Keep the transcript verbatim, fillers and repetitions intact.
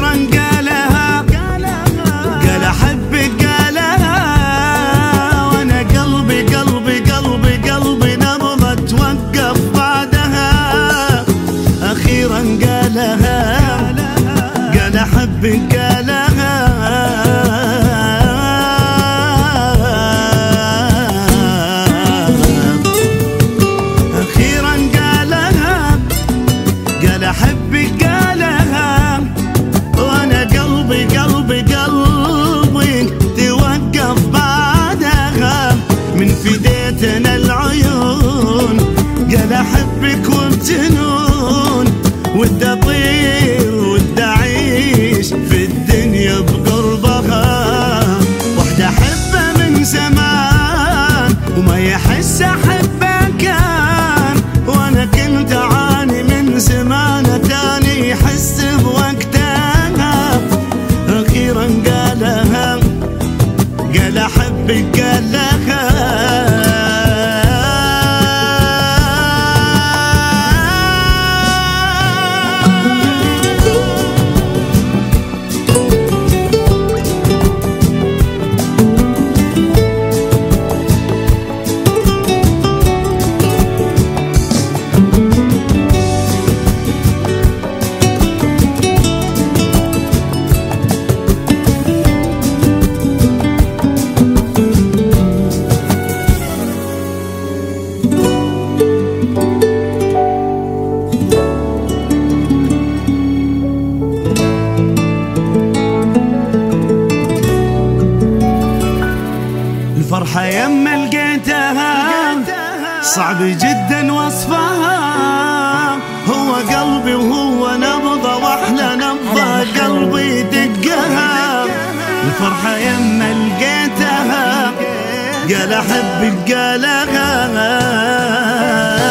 أخيرا قالها قال أحبك قالها، وأنا قلبي قلبي قلبي قلبي نبضة توقف بعدها. أخيرا قالها قال أحبك قالها، أخيرا قالها قال أحبك قالها، وأنا قلبي قلبي قلبي توقف بعدها. من فديتنا العيون قال أحبك وبجنون، ودي أطير ودي أعيش في الدنيا بقربها. وحدة أحبها من زمان وما يحس أحبها كان، وأنا كنت أعاني من زمان تاني يحس بوقتها. أخيرا قالها قال أحبك قالها، الفرحة يما لقيتها صعب جدا وصفها. هو قلبي وهو نبضة واحلى نبضة قلبي دقها. الفرحة يما لقيتها قال أحبك قالها.